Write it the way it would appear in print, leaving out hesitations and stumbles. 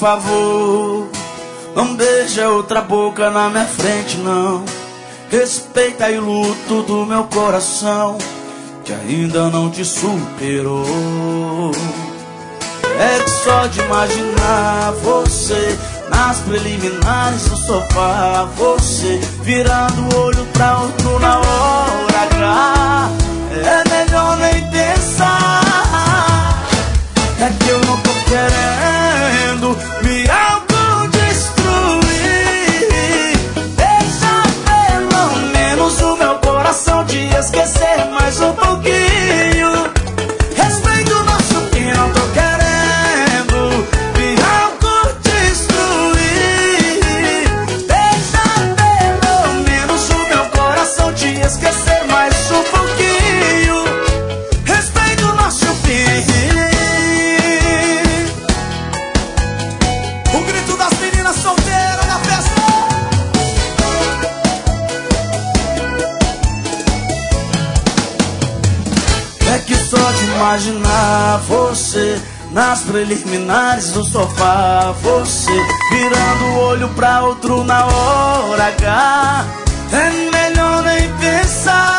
favor, não beija outra boca na minha frente, não. Respeita aí o luto do meu coração, que ainda não te superou. É que só de imaginar você nas preliminares do sofá, você virando o olho pra outro na hora H, é melhor nem pensar. É que eu não tô querendo me autodestruir. Deixa pelo menos o meu coração te esquecer mais um pouquinho. Respeita o nosso fim, não tô querendo me autodestruir. Deixa pelo menos o meu coração te esquecer mais um pouquinho. Respeita o nosso fim. O grito das meninas solteiras na festa. É que só de imaginar você nas preliminares do sofá, você virando o olho pra outro na hora H, é melhor nem pensar.